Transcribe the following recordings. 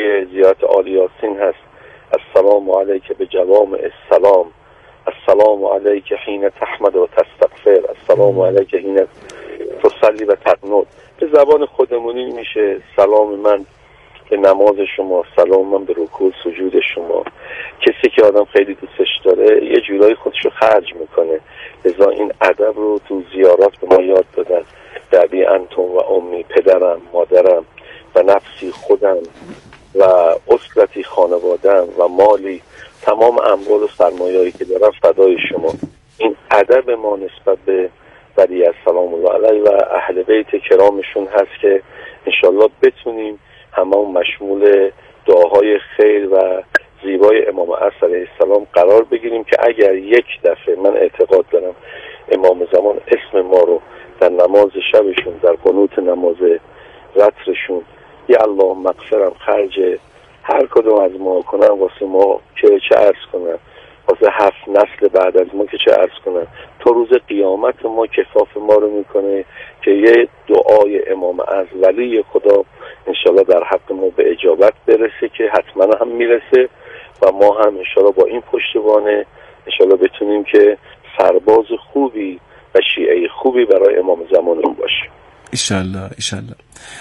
توی زیارت آل یاسین هست: السلام علیک به جوامع السلام، السلام علیک حین تحمد و تستغفر، السلام علیک حین تصلی و تقنط. به زبان خودمونی میشه: سلام من به نماز شما، سلام من به رکوع سجود شما. کسی که آدم خیلی دوستش داره یه جورایی خودشو خرج میکنه، لذا این ادب رو تو زیارات به ما یاد دادن: دبی انتم و امی، پدرم، مادرم و نفسی خودم و اسرتی خانوادم و مالی، تمام اموال و سرمایه‌ای که دارم فدای شما. این ادب ما نسبت به ولی السلام الله علیه و اهل بیت کرامشون هست که انشالله بتونیم همون مشمول دعاهای خیر و زیبای امام عصر علیه السلام قرار بگیریم که اگر یک دفعه، من اعتقاد دارم، امام زمان اسم ما رو در نماز شبشون، در قنوت نماز رترشون، یا الله مغفرم خرج هر کدوم از ما کنن واسه ما که چه عرض کنن، واسه 7 نسل بعد از ما که چه عرض کنن، تا روز قیامت ما کفاف ما رو میکنه که یه دعای امام از ولی خدا انشالله در حق ما به اجابت برسه که حتما هم میرسه و ما هم انشالله با این پشتوانه انشالله بتونیم که سرباز خوبی و شیعه خوبی برای امام زمان رو باشیم. ایشالله ایشالله.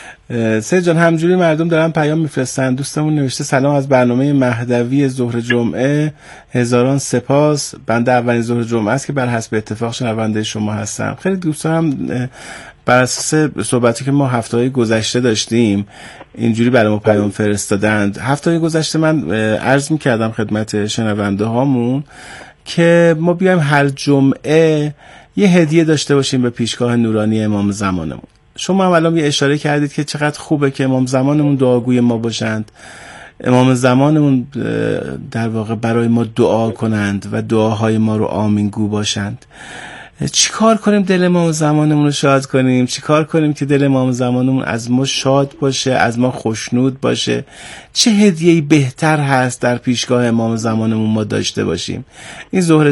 سید جان، همجوری مردم دارن پیام میفرستن. دوستمون نوشته: سلام از برنامه مهدوی ظهر جمعه، هزاران سپاس. بنده اولین ظهر جمعه است که بر حسب اتفاق شنونده شما هستم. خیلی دوستانم بر اساس صحبتی که ما هفته‌های گذشته داشتیم اینجوری برای ما پیام فرستادند. هفته‌های گذشته من عرض می‌کردم خدمت شنونده هامون که ما بیایم هر جمعه یه هدیه داشته باشیم به پیشگاه نورانی امام زمانمون. شما هم الان یه اشاره کردید که چقدر خوبه که امام زمانمون دعاگوی ما باشند، امام زمانمون در واقع برای ما دعا کنند و دعاهای ما رو آمین گو باشند. چی کار کنیم دل امام زمانمون رو شاد کنیم؟ چی کار کنیم که دل امام زمانمون از ما شاد باشه، از ما خوشنود باشه؟ چه هدیه‌ای بهتر هست در پیشگاه امام زمانمون ما داشته باشیم؟ این ظهر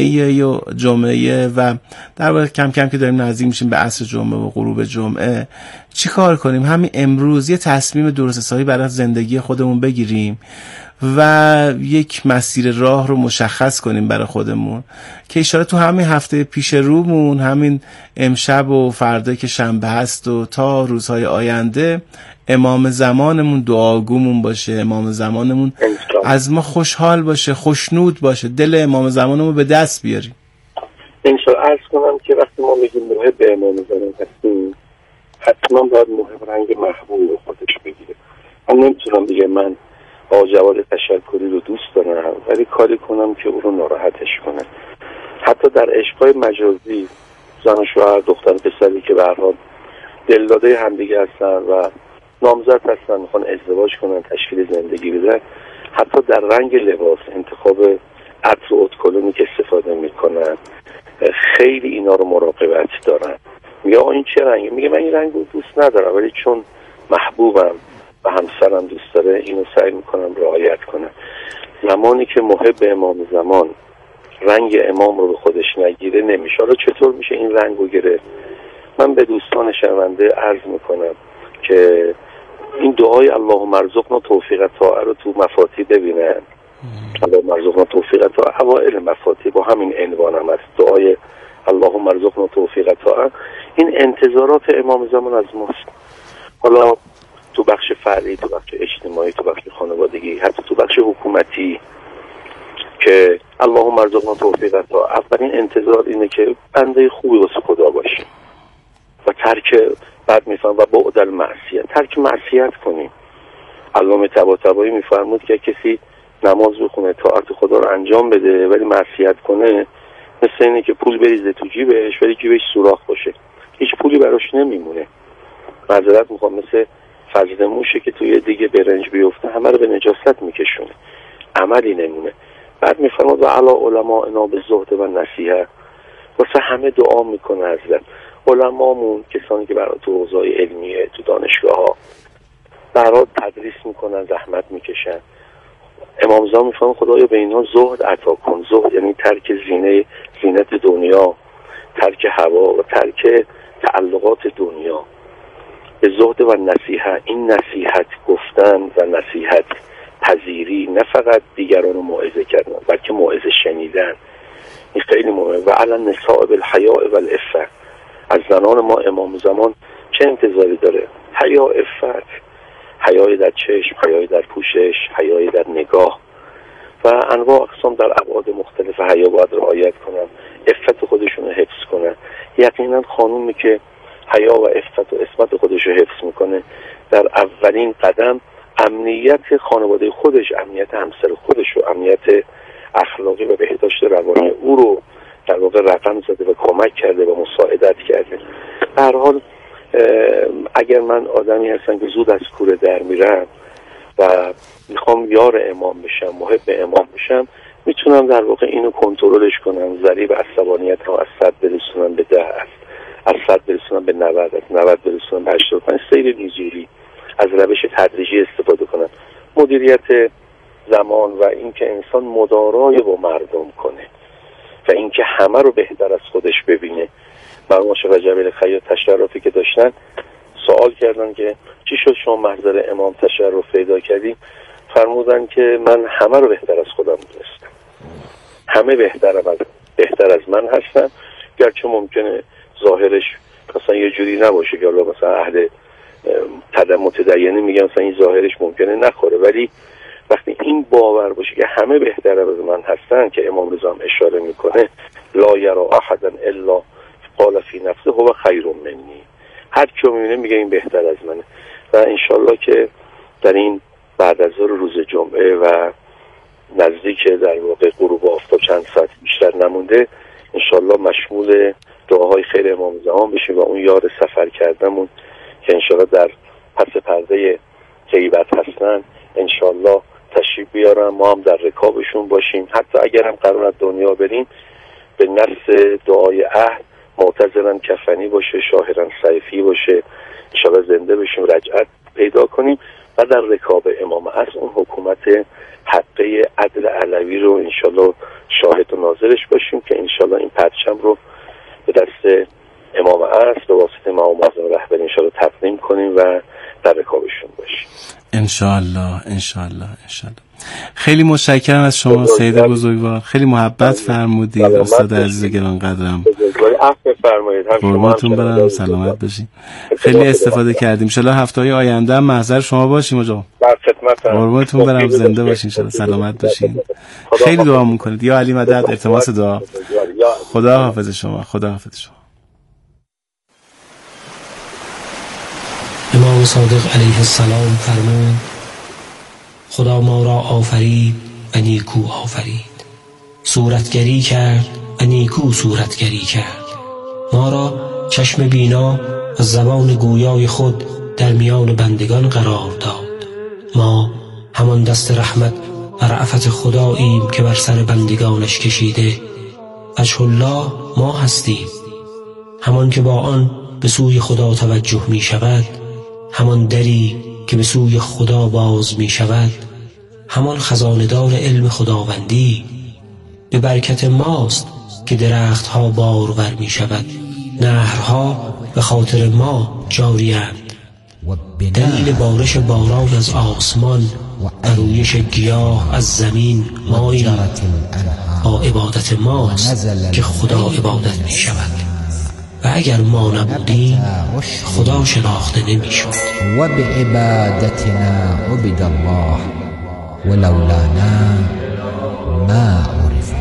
جمعه و در واقع کم کم که داریم نزدیک میشیم به عصر جمعه و غروب جمعه، چی کار کنیم؟ همین امروز یه تصمیم درست‌حسابی برای زندگی خودمون بگیریم و یک مسیر راه رو مشخص کنیم برای خودمون که اشاره تو همین هفته پیش رومون، همین امشب و فردا که شنبه هست و تا روزهای آینده امام زمانمون دعاگومون باشه، امام زمانمون از ما خوشحال باشه، خوشنود باشه، دل امام زمانمون به دست بیاریم. انشاءالله. عرض کنم که وقتی ما میگیم محب امام زمان هستیم، حتما باید محب رنگ محبوب خودش بگیره. من نمیتونم دیگه من با جواد تشکری رو دوست دارم ولی کاری کنم که او رو ناراحتش کنه. حتی در عشق‌های مجازی زن و شوهر، دختر پسری که به هر حال دلداده همدیگه هستن و نامزد هستن، میخوان ازدواج کنن، تشکیل زندگی بدن، حتی در رنگ لباس، انتخاب عطر و اتکلونی که استفاده میکنن، خیلی اینا رو مراقبت دارن. میگه این چه رنگی؟ میگه من این رنگ رو دوست ندارم ولی چون محبوبم و همسرم دوست داره اینو سعی میکنم رعایت کنم. زمانی که محب امام زمان رنگ امام رو به خودش نگیره نمیشه. حالا چطور میشه این رنگ رو گرفت؟ من به دوستان شنونده عرض میکنم که این دعای اللهم ارزقنا توفیق طاعه رو تو مفاتیح ببینن. اللهم ارزقنا توفیق طاعه اوائل مفاتیح با همین عنوان هم است، دعای اللهم ارزقنا توفیق طاعه. این انتظارات امام زمان از ماست. حالا تو بخش فردی، تو بخش اجتماعی، تو بخش خانوادگی، حتی تو بخش حکومتی که اللهم ارزقنا توفیق طاعه، اولین انتظار اینه که بنده خوبی واسه خدا باشیم و ترک بعد میفهم و بعد المعصیت، ترک معصیت کنیم. علامه طباطبایی میفرمود که کسی نماز بخونه، طاعت خدا رو انجام بده ولی معصیت کنه، مثل اینه که پول بریزه تو جیبش ولی جیبش سوراخ باشه، هیچ پولی براش نمیمونه. معذرت میخوام، مثل فضل موشه که توی دیگه برنج بیفته همه رو به نجاست میکشونه، عملی نمونه. بعد میفرماد و علی علماء به زهد و نصیحه، واسه همه دعا میکنه حضرت. علمامون کسانی که برای تو حوزه‌های علمیه، تو دانشگاه ها برای تدریس میکنن، زحمت میکشن. امام زمان میفرماد خدایا به اینها زهد عطا کن. زهد یعنی ترک زینت دنیا، ترک هوا و ترک تعلقات دنیا. به زهد و نصیحت، این نصیحت گفتن و نصیحت پذیری، نه فقط دیگران رو موعظه کردن بلکه موعظه شنیدن. این خیلی مهمه. و علی النساء بالحیاء والعفة، از زنان ما امام زمان چه انتظاری داره؟ حیا، عفت، حیای در چشم، حیای در پوشش، حیای در نگاه و انواع اقسام در ابعاد مختلف حیا باید رعایت کنن، عفت خودشون رو حفظ کنن. یقینا خانومی که حیا و عفت و عصمت خودش رو حفظ میکنه، در اولین قدم امنیت خانواده خودش، امنیت همسر خودش و امنیت اخلاقی و بهداشت روانی او رو در واقع رقم زده و کمک کرده و مساعدت کرده. به هر حال اگر من آدمی هستم که زود از کوره در میرم و میخوام یار امام بشم، محب امام بشم، میتونم در واقع اینو کنترلش کنم. ضریب عصبانیت ها از 100 برسونم به 10، از 100 برسونم به 90، از 90 برسونم به 85. سیر نزولی از روش تدریجی استفاده کنم. مدیریت زمان و اینکه انسان مدارای با مردم کنه و اینکه همه رو بهتر از خودش ببینه. مرحوم شیخ رجب الخیاط تشرفی که داشتن سوال کردن که چی شد شما محضر امام تشرف پیدا کردیم؟ فرمودن که من همه رو بهتر از خودم دونستم، همه بهتر از من هستن، گرچه ممکنه ظاهرش مثلا یه جوری نباشه که حالا مثلا اهل متدینی میگن مثلا این ظاهرش ممکنه نخوره، ولی وقتی این باور باشه که همه بهتر از من هستن که امام رضا اشاره میکنه لا یرا احدا الا قال فی نفسه هو خیر منی، هر کی میبینه میگه این بهتر از منه. و انشالله که در این بعد از روز جمعه و نزدیک در واقع غروب آفتاب چند ساعت بیشتر نمونده، انشالله مشمول دعاهای خیر امام زمان بشیم و اون یار سفر کردمون که انشالله در پس پرده غیبت هستن انشالله تشریف بیارن، ما هم در رکابشون باشیم. حتی اگر هم قرار از دنیا بریم به نفس دعای عهد معتزلا کفنی باشه، شاهرا سیفی باشه، انشالله زنده بشیم، رجعت پیدا کنیم و در رکاب امام از اون حکومت حقه عدل علوی رو انشالله شاهد و ناظرش باشیم که انشالله این پرچم رو به دست امام عصر به واسطه امام معظم رهبری انشالله تقدیم کنیم و در رکابشون باشیم انشالله. خیلی متشکرم از شما سید بزرگوار، خیلی محبت فرمودید استاد عزیز گرانقدرم. عفو فرمایید. قربونتون برم، سلامت باشین. خیلی استفاده کردیم. ان شاءالله هفته‌های آینده هم محضر شما باشیم آقا. در خدمتم. قربونتون برم، زنده باشین ان شاءالله، سلامت باشین. خیلی دعا می‌کنید یا علی مدد، التماس دعا. خدا حافظ شما. امام صادق علیه السلام فرمود خدا ما را آفرید و نیکو آفرید، صورتگری کرد و نیکو صورتگری کرد. ما را چشم بینا و زبان گویای خود در میان بندگان قرار داد. ما همان دست رحمت و رأفت خداییم که بر سر بندگانش کشیده. وجه الله ما هستیم، همان که با آن به سوی خدا توجه می شود، همان دری که به سوی خدا باز می شود، همان خزاندار علم خداوندی. به برکت ماست که درختها بارور می شود، نهرها به خاطر ما جاری‌اند. دلیل بارش باران از آسمان و رویش گیاه از زمین ماییم. با عبادت ماست که خدا عبادت می شود و اگر ما نبودیم خدا شناخته نمی شود. و به عبادتنا عبد الله ولولانا ما عرف.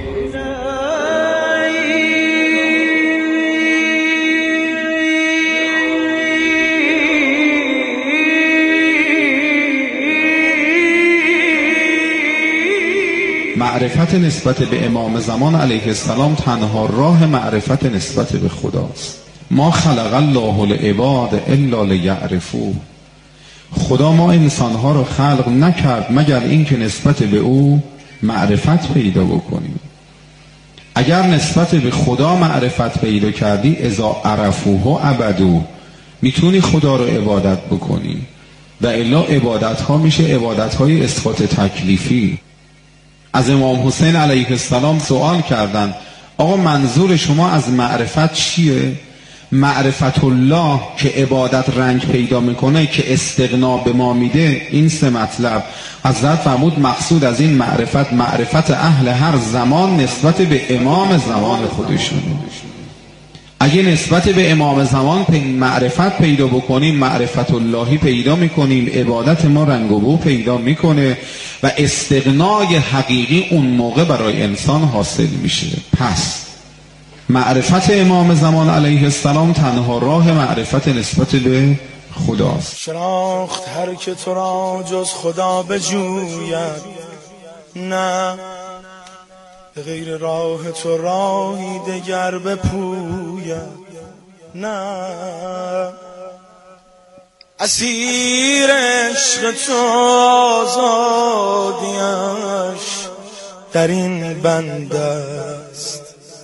معرفت نسبت به امام زمان علیه السلام تنها راه معرفت نسبت به خداست. ما خلق الله العباد الا لیعرفوه. خدا ما انسانها رو خلق نکرد مگر اینکه نسبت به او معرفت پیدا بکنیم. اگر نسبت به خدا معرفت پیدا کردی اذا عرفوه عبدو، میتونی خدا رو عبادت بکنی و الا عبادت ها میشه عبادت های اسقاط تکلیفی. از امام حسین علیه السلام سوال کردن آقا منظور شما از معرفت چیه؟ معرفت الله که عبادت رنگ پیدا میکنه، که استغنا به ما میده. این سه مطلب حضرت فرمود مقصود از این معرفت اهل هر زمان نسبت به امام زمان خودشون. اگه نسبت به امام زمان معرفت پیدا بکنیم، معرفت اللهی پیدا میکنیم، عبادت ما رنگ و بو پیدا میکنه و استغنای حقیقی اون موقع برای انسان حاصل میشه. پس معرفت امام زمان علیه السلام تنها راه معرفت نسبت به خداست. شناخت هر که تو را جز خدا بجوید، نه به غیر راه تو راهی دگر بپوید، نه اسیر عشق تو آزادیش در این بنده است،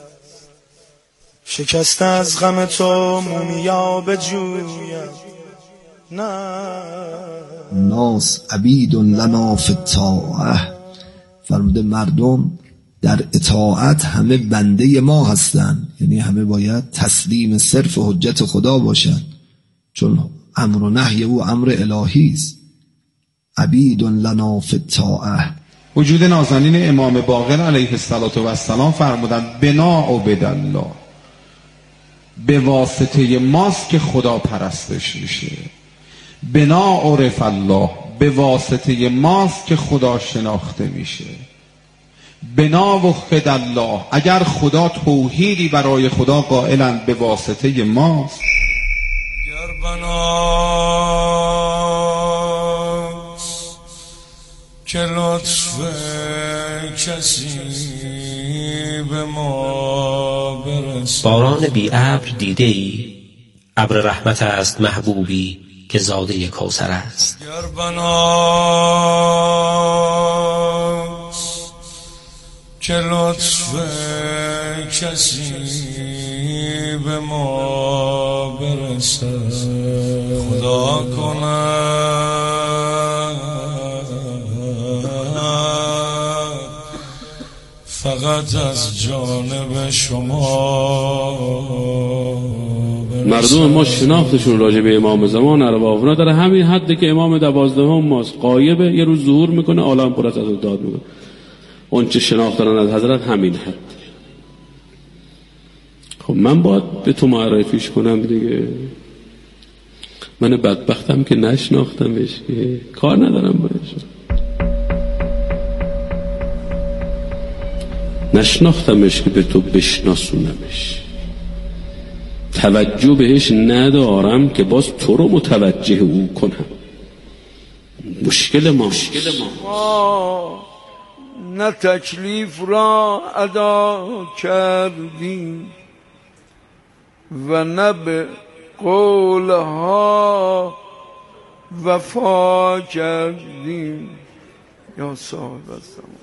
شکست از غم تو مومیا بجوید، نه ناس عبید لنا فی الطاعه، فرموده مردم در اطاعت همه بنده ما هستند، یعنی همه باید تسلیم صرف حجت خدا باشند، چون امر و نهی او امر الهی است. عبید لنا فی الطاعه. وجود نازنین امام باقر علیه السلام فرمودند بنا عبد الله، به واسطه ماست که خدا پرستش میشه. بنا عرف الله، به واسطه ماست که خدا شناخته میشه. بنا وحد الله، اگر خدا توحیدی برای خدا قائلند به واسطه ماست. اگر بناست که لطف کسی به ما برسد. باران بی ابر دیده ای؟ ابر رحمت است محبوبی که زاده کوثر است. اگر بناست که لطف کسی به ما برسد، خدا کند فقط از جانب شما. مردم ما شناختشون راجع به امام زمان ارواحنا در همین حدی که امام 12 ماست غایبه، یه روز ظهور میکنه عالم پر از داد میکنه. اون چه شناخت دارن از حضرت همین حد. خب من باید به تو معرفیش کنم دیگه. من بدبختم که نشناختمش، که کار ندارم باش. نشناختمش که به تو بشناسونمش. توجه بهش ندارم که باز تو رو متوجه او کنم. مشکل ما نه تکلیف را ادا کردیم و نه به قولها وفا کردیم یا صاحب الزمان.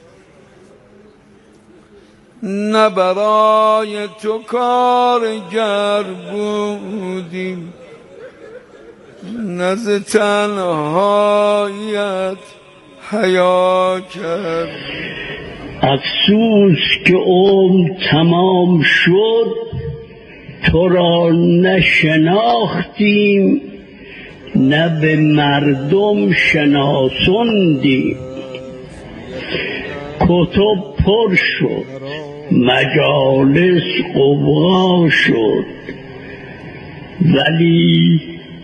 نه برای تو کارگر بودیم، نه ز تنهاییت حیا کردیم. افسوس که عمر تمام شد، تو را نشناختیم، نه به مردم شناسوندیم. کتب پر شد، مجالس غوغا شد، ولی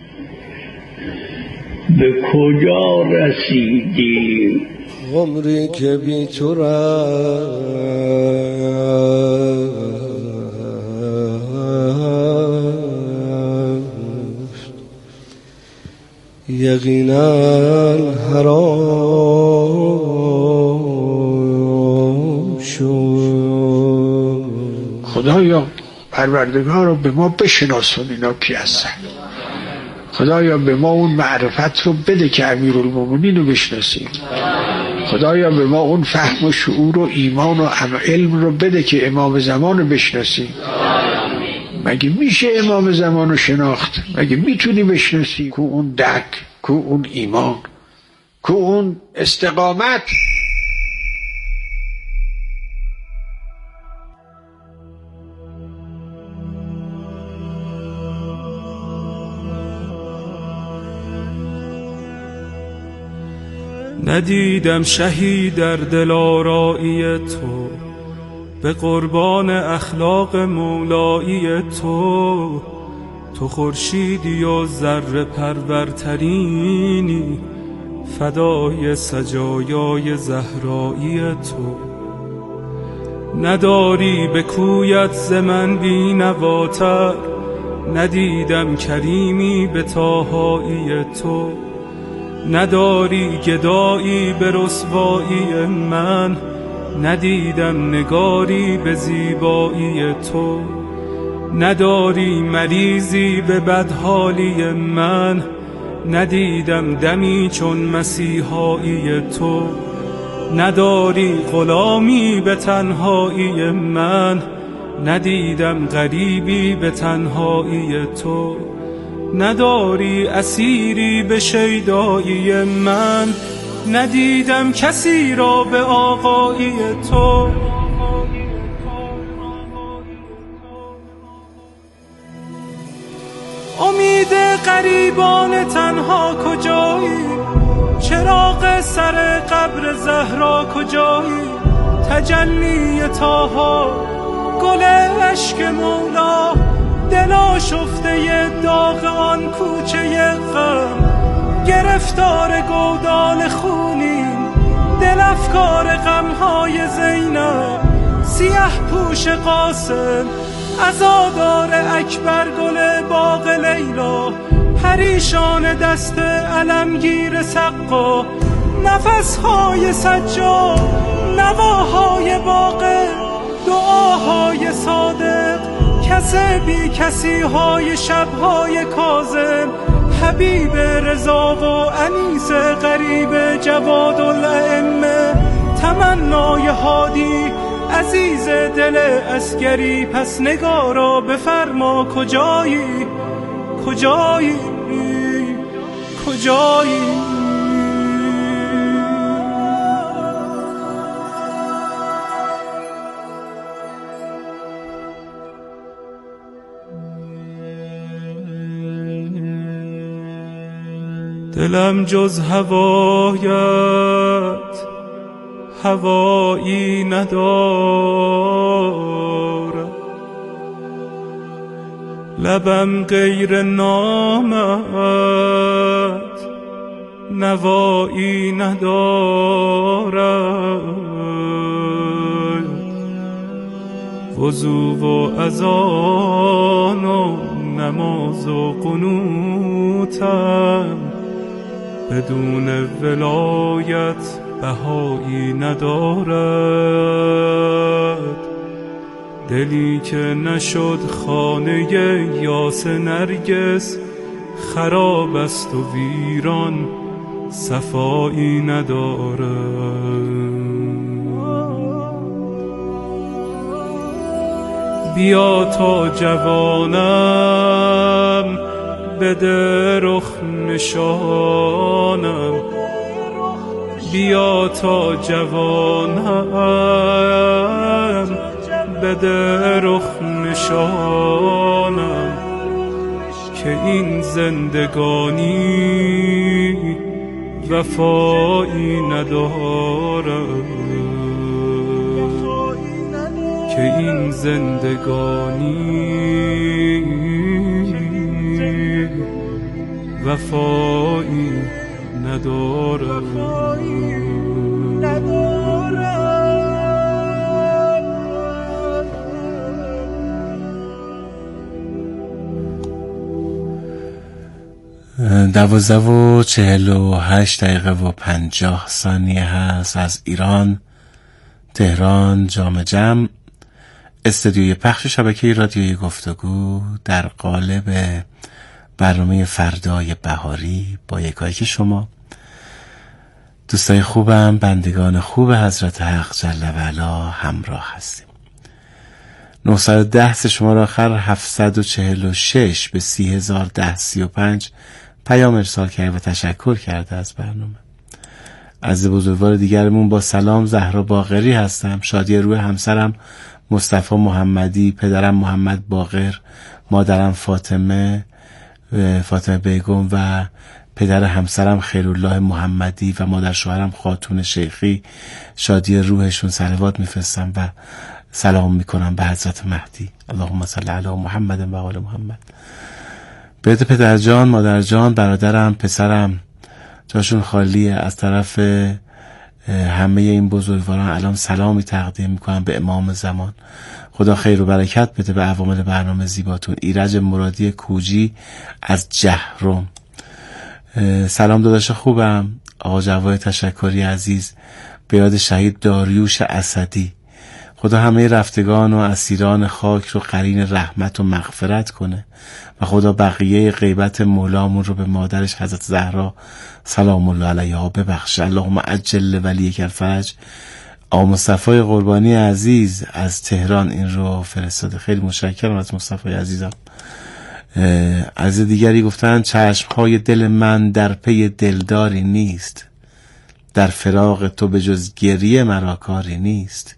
به کجا رسیدیم؟ عمری که بی تو رفت یقینا حرام شد. خدایا پروردگار رو به ما بشناسون اینا کی هستن. خدایا به ما اون معرفت رو بده که امیرالمومنین رو بشناسیم. خدایا به ما اون فهم و شعور و ایمان و علم رو بده که امام زمان رو بشناسیم. مگه میشه امام زمان رو شناخت؟ مگه میتونی بشناسی؟ کو اون درک، کو اون ایمان، کو اون استقامت. ندیدم شهی در دلارایی تو، به قربان اخلاق مولایی تو. تو خورشیدی و ذره پرورترینی، فدای سجایای زهرایی تو. نداری به کویت ز من بی‌نواتر، ندیدم کریمی به طاهایی تو. نداری گدایی به رسوایی من، ندیدم نگاری به زیبایی تو. نداری مریضی به بدحالی من، ندیدم دمی چون مسیحایی تو. نداری غلامی به تنهایی من، ندیدم غریبی به تنهایی تو. نداری اسیری به شیدایی من، ندیدم کسی را به آقایی تو. امید غریبان تنها کجایی؟ چراغ سر قبر زهرا کجایی؟ تجلی طاها، گل عشق مولا، دل آشفته داغ آن کوچه غم. گرفتار گودال خونیم، دل افکار غمهای زینب. سیه پوش قاسم، عزادار اکبر، گل باغ لیلا. پریشان دست علمگیر سقا، نفسهای سجاد، نواهای باغ، دعاهای صادق. کسبی کسی های شبهای کاظم، حبیب رضا و انیس غریب جواد الائمه. تمنای هادی عزیز دل عسکری، پس نگارا بفرما کجایی؟ کجایی؟ کجایی؟ دلم جز هوایت هوایی ندارد، لبم غیر نامت نوایی ندارد. وضو و اذان و نماز و قنوتم، بدون ولایت بهایی ندارد. دلی که نشد خانه یاس نرگس، خراب است و ویران صفایی ندارد. بیا تا جوانم بده رخ نشانم، بیا تا جوانم بده رخ نشانم. که این زندگانی وفایی ندارد، که این زندگانی وفایی ندارد. دوازده و 48 دقیقه و 50 ثانیه هست از ایران، تهران، جام جم، استودیوی پخش شبکه رادیویی گفتگو در قالب برنامه فردای بهاری با یکایک شما دوستای خوبم، بندگان خوب حضرت حق جل و علا همراه هستیم. 910 شماره آخر 746 به 301035 پیام ارسال کرد و تشکر کرده از برنامه. از بزرگوار دیگرمون با سلام، زهرا باقری هستم. شادی روح همسرم مصطفی محمدی، پدرم محمد باقر، مادرم فاطمه بیگم و پدر همسرم خیرالله محمدی و مادر شوهرم خاتون شیخی، شادی روحشون صلوات میفرستم و سلام میکنم به حضرت مهدی. اللهم صل علی محمد و آل محمد. به پدر جان، مادر جان، برادرم، پسرم جاشون خالیه. از طرف همه این بزرگواران الان سلامی تقدیم میکنم به امام زمان. خدا خیر و برکت بده به عوامل برنامه زیباتون. ایرج مرادی کوجی از جهرم. سلام داداش خوبم. آقا جواد تشکری عزیز به یاد شهید داریوش اسدی. خدا همه رفتگان و اسیران خاک رو قرین رحمت و مغفرت کنه و خدا بقیه غیبت مولامون رو به مادرش حضرت زهرا سلام الله علیها ببخشه. اللهم عجل ولیک الفرج. آقا مصطفی قربانی عزیز از تهران این رو فرستاده. خیلی متشکرم از مصطفی عزیزم. از دیگری گفتن چشمهای دل من در پی دلداری نیست، در فراق تو به جز گریه مرا کاری نیست.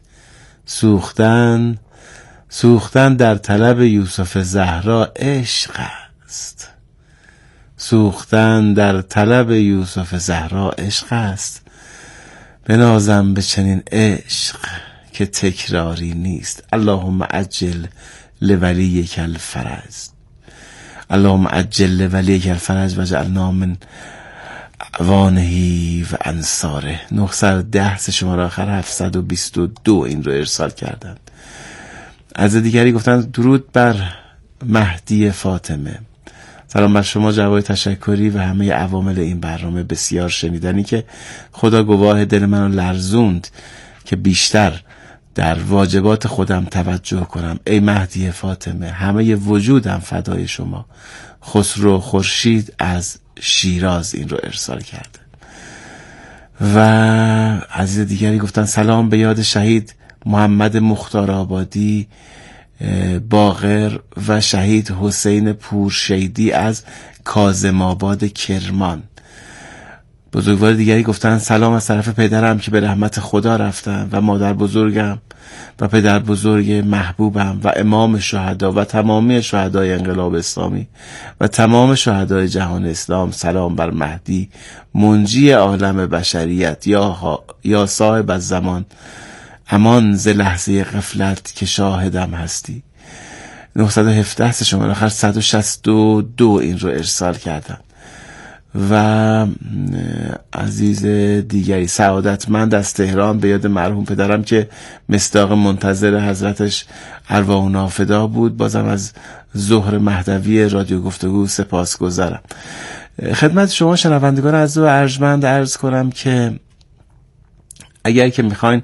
سوختن در طلب یوسف زهرا عشق است. سوختن در طلب یوسف زهرا عشق است. بنازم به چنین عشق که تکراری نیست. اللهم عجل لولیک الفرج. اللهم عجل لولیک الفرج و جعلنا من اعوانه و انصاره. 910 شماره آخر 722 این رو ارسال کردند. از دیگری گفتن درود بر مهدی فاطمه. سلام بر شما جواد تشکری و همه عوامل این برنامه بسیار شنیدنی که خدا گواه دل منو لرزوند که بیشتر در واجبات خودم توجه کنم. ای مهدی فاطمه، همه وجودم فدای شما. خسرو خورشید از شیراز این رو ارسال کرده. و عزیز دیگری گفتن سلام به یاد شهید محمد مختار آبادی باقر و شهید حسین پورشیدی از کاظم آباد کرمان. بزرگوار دیگری گفتن سلام از طرف پدرم که به رحمت خدا رفتن و مادر بزرگم و پدر بزرگ محبوبم و امام شهدا و تمامی شهدای انقلاب اسلامی و تمام شهدای جهان اسلام. سلام بر مهدی منجی عالم بشریت یا صاحب از زمان، امان ز لحظه غفلت که شاهدم هستی. 917 شماره آخر 162 این رو ارسال کردم. و عزیز دیگری سعادتمند از تهران به یاد مرحوم پدرم که مصداق منتظر حضرتش ارواح و نافدا بود. بازم از ظهر مهدوی رادیو گفتگو سپاسگزارم. خدمت شما شنوندگان عزیز و ارجمند عرض کنم که اگر که میخواین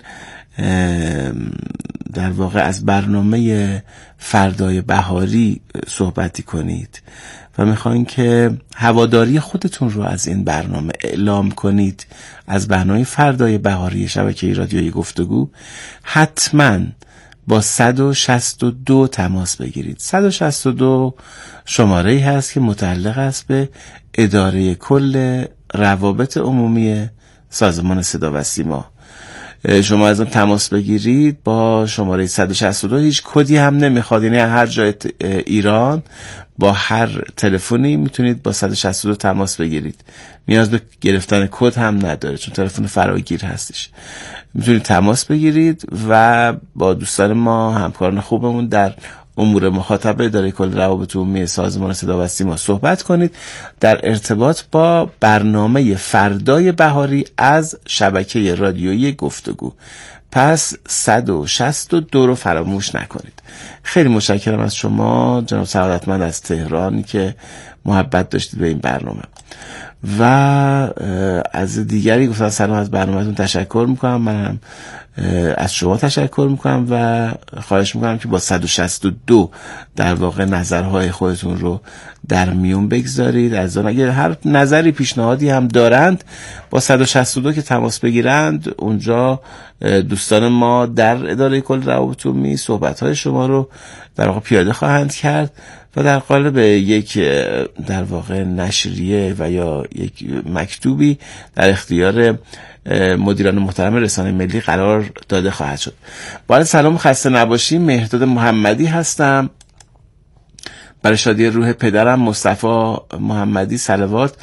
در واقع از برنامه فردای بهاری صحبتی کنید و میخواین که هواداری خودتون رو از این برنامه اعلام کنید، از برنامه فردای بهاری شبکه رادیویی گفتگو، حتما با 162 تماس بگیرید. 162 شماره‌ای هست که متعلق است به اداره کل روابط عمومی سازمان صدا و سیما. شما از اون تماس بگیرید با شماره 162. هیچ کدی هم نمیخواد، یعنی هر جای ایران با هر تلفنی میتونید با 162 تماس بگیرید. نیاز به گرفتن کد هم نداره چون تلفن فراگیر هستش. میتونید تماس بگیرید و با دوستان ما، همکاران خوبمون در امور مخاطبه اداره کل روابط عمومی سازمان صدا و سیما صحبت کنید در ارتباط با برنامه فردای بهاری از شبکه رادیویی گفتگو. پس 162 رو فراموش نکنید. خیلی متشکرم از شما جناب سعادتمند از تهران که محبت داشتید به این برنامه. و از دیگری گفتن سلام، از برنامه‌تون تشکر میکنم. من هم از شما تشکر میکنم و خواهش میکنم که با 162 در واقع نظرهای خودتون رو در میون بگذارید. از اون اگر هر نظری پیشنهادی هم دارند با 162 که تماس بگیرند، اونجا دوستان ما در اداره کل روابط عمومی صحبت‌های شما رو در واقع پیاده خواهند کرد و در قالب یک در واقع نشریه و یا یک مکتوبی در اختیار مدیران محترم رسانه ملی قرار داده خواهد شد. با سلام، خسته نباشیم. مهرداد محمدی هستم. برای شادی روح پدرم مصطفی محمدی صلوات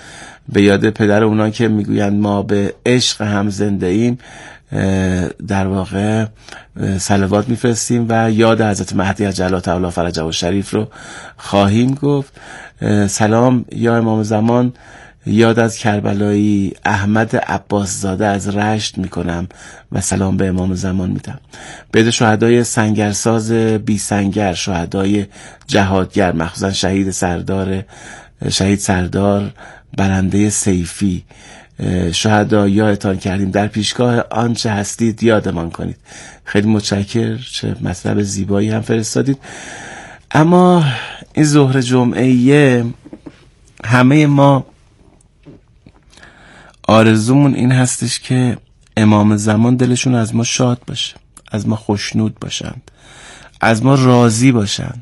به یاد پدر اونا که میگویند ما به عشق هم زنده ایم در واقع صلوات میفرستیم و یاد حضرت مهدی عجل تعالی فرجه و شریف رو خواهیم گفت. سلام یا امام زمان، یاد از کربلایی احمد عباس زاده از رشت میکنم و سلام به امام زمان میدم. به شهدای سنگرساز بی سنگر، شهدای جهادگر، مخصوصا شهید سردار برنده سیفی، شهدا یادتان کردیم، در پیشگاه آنچه هستید یادمان کنید. خیلی متشکر، چه مطلب زیبایی هم فرستادید. اما این ظهر جمعه همه ما آرزومون این هستش که امام زمان دلشون از ما شاد باشه، از ما خوشنود باشند، از ما راضی باشند.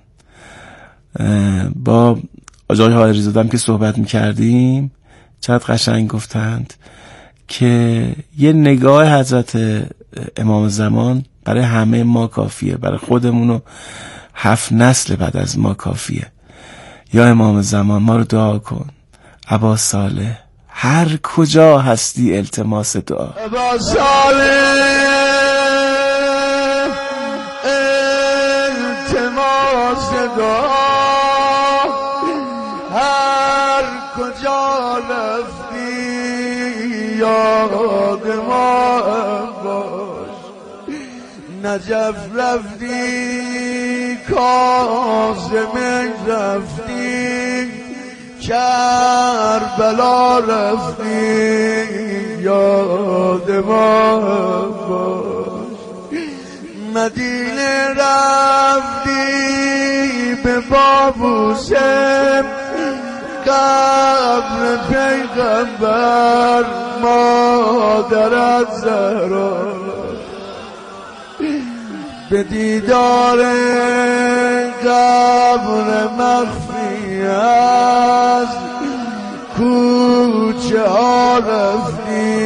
با آقای حائری زاده که صحبت میکردیم چقدر قشنگ گفتند که یه نگاه حضرت امام زمان برای همه ما کافیه، برای خودمون و 7 نسل بعد از ما کافیه. یا امام زمان ما رو دعا کن، عباس صالح هر کجا هستی التماس دعا. عباس صالح التماس دعا، هر کجا رفتی یاد ما باش. نجف رفتی، کاظم رفتی، کربلا رفتی یاد ما باش. مدینه رفتی به بابوسم، قبر پیغمبر مادرت زهرا. به دیدار قبر مخفی از کوچه ها رفتی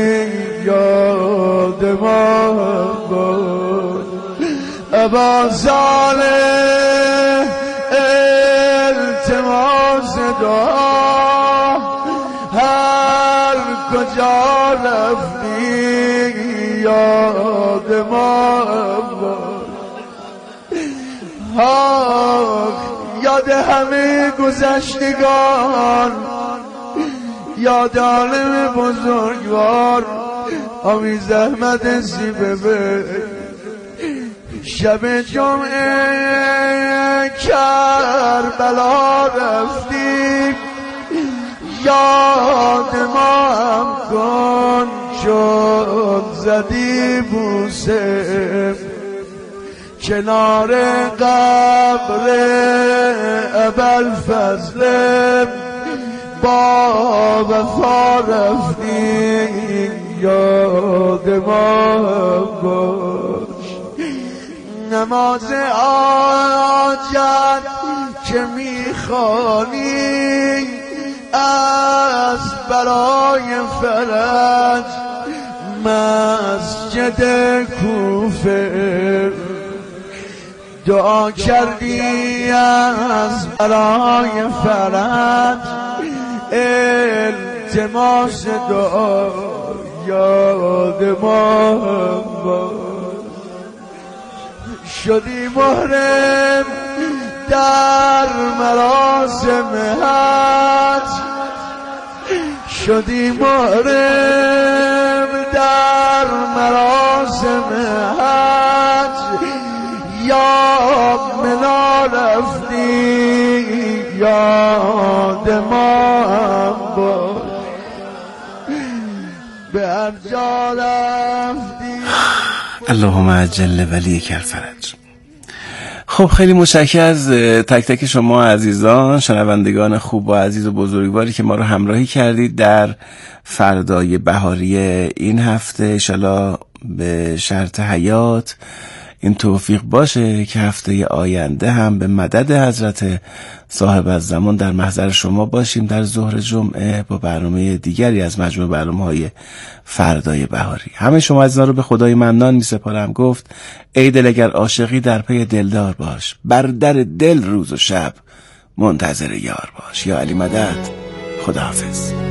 یاد ما باش. عباس صالح التماس دعا، هر کجا رفتی یاد ما باش. یاد همه گذشتگان، یاد عالم بزرگوار، آمی زحمت سیبه. شب جمعه کربلا رفتی، یاد ما هم کن چون زدی بوسه. کنار قبر ابوالفضل با وفا رفتی یاد ما باش. نماز حاجت که میخوانی از برای فرج مسجد کوفه، دعا کردی از برای فرج التماس دعا یاد ما باش. شدی محرم در مراسم حج، شدی محرم در مراسم حج، یا منا رفتی یاد ما باش. به هر جا رفتی اللهم عجل ولیک الفرج. خب خیلی متشکرم از تک تک شما عزیزان، شنوندگان خوب و عزیز و بزرگواری که ما رو همراهی کردید در فردای بهاری این هفته. انشالله به شرط حیات این توفیق باشه که هفته آینده هم به مدد حضرت صاحب الزمان در محضر شما باشیم در ظهر جمعه با برنامه دیگری از مجموع برنامه‌های فردای بهاری. همه شما عزیزان رو به خدای منان می سپارم. گفت ای دل اگر عاشقی در پی دلدار باش، بر در دل روز و شب منتظر یار باش. یا علی مدد، خداحافظ.